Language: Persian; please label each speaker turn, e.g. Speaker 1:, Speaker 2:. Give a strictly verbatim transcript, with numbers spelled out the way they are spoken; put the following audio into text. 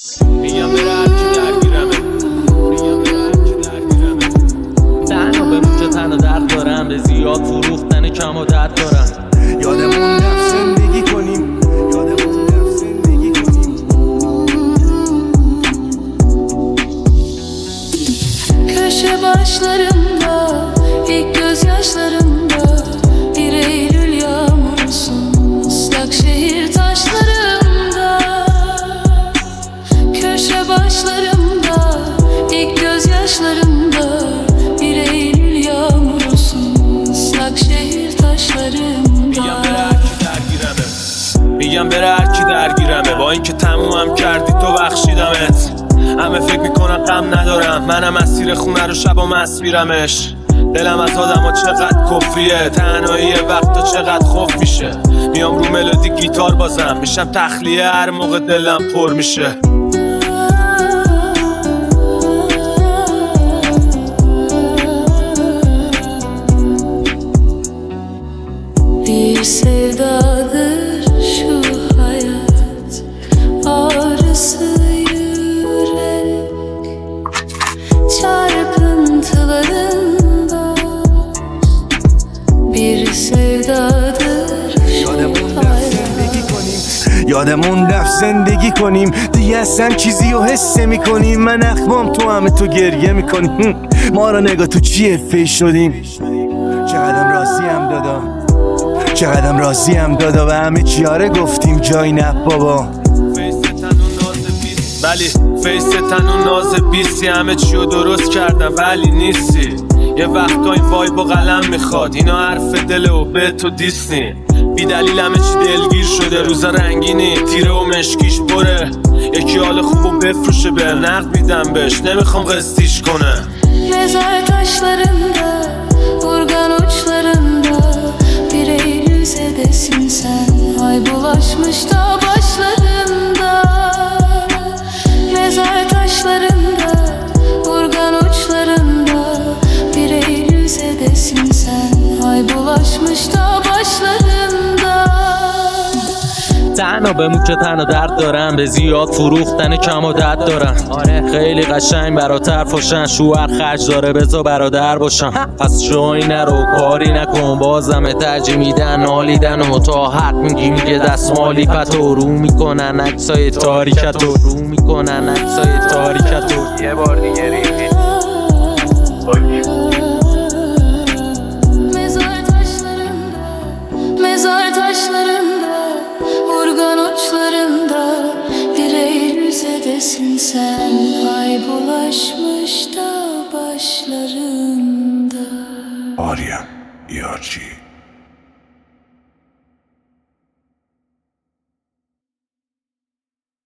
Speaker 1: میگم بره هرکی درگیرمه، میگم بره هرکی درگیرمه.
Speaker 2: تنها به موچه تنها درد دارم، به زیاد فروختن کم و درد دارم.
Speaker 3: یادمون رفت زندگی کنیم، یادمون رفت زندگی کنیم.
Speaker 4: Köşe başlarında, ilk gözyaşlarımda, bir Eylül yağmurusun ıslak şehir taşlarında. Köşe başlarımda, ilk gözyaşlarımda, bir Eylül yağmurusun ıslak şehir taşlarımda.
Speaker 1: میگم بره هرکی درگیرمه، میگم بره هرکی درگیرمه. با اینکه تمومم کردی تو بخشیدمت. همه فکر میکنن غم ندارم، منم مسیر خونه رو شبا مسیرمش. دلم از آدم ها چقدر کفریه، تنهایی وقتا چقدر خوف میشه. میام رو ملودی گیتار بازم، میشم تخلیه هر موقع دلم پر میشه.
Speaker 4: Bir sevdadır şu hayat, ağrısı yürek, çarpıntılarında. Bir sevdadır şu hayat.
Speaker 3: یادمون رفت زندگی کنیم، دیگه اصلا چیزی رو حس میکنیم. من اخمام تو همه تو گریه میکنیم. ما رو نگاه تو چیه فیش شدیم. چقدرم راضی هم دادا، چقدرم راضی هم دادا و همه چیاره گفتیم جای نه بابا.
Speaker 1: ولی فیس تن و ناز بیستی، همه چیو درست کردم ولی نیستی. یه وقتا این وایب و قلم میخواد، اینا حرف دله و به تو دیسنی. بی دلیل همه چی دلگیر شده، روزا رنگینی تیره و مشکیش بره. یکی حال خوبو بفروشه به نقد میدم بهش، نمیخوام قسطیش کنه.
Speaker 4: Mezar taşlarında, urgan uçlarında, bir Eylül sedesin sen. Ay bulaşmış da başlarında. Mezar taşlarında, urgan uçlarında, bir Eylül sedesin sen. Ay bulaşmış da başlarında.
Speaker 2: تنها به موچه تنها درد دارم، به زیاد فروختن کم و درد دارم. آره خیلی قشنگ براتر فاشن، شوهر خرج داره بذار برادر باشم. پس شوی نرو کاری نکن، بازم ترجیح میدن نالیدن و تا حق میگی میگه دستمالی پتو رو میکنن عکسای تاریکتو، رو میکنن عکسای تاریکتو.
Speaker 1: یه بار دیگه ریخی
Speaker 4: Mezar taşlarında, mezar taşlarında, urgan uçlarında, bir Eylül sedesin sen. Ay bulaşmış da başlarında.
Speaker 3: آریا یارچی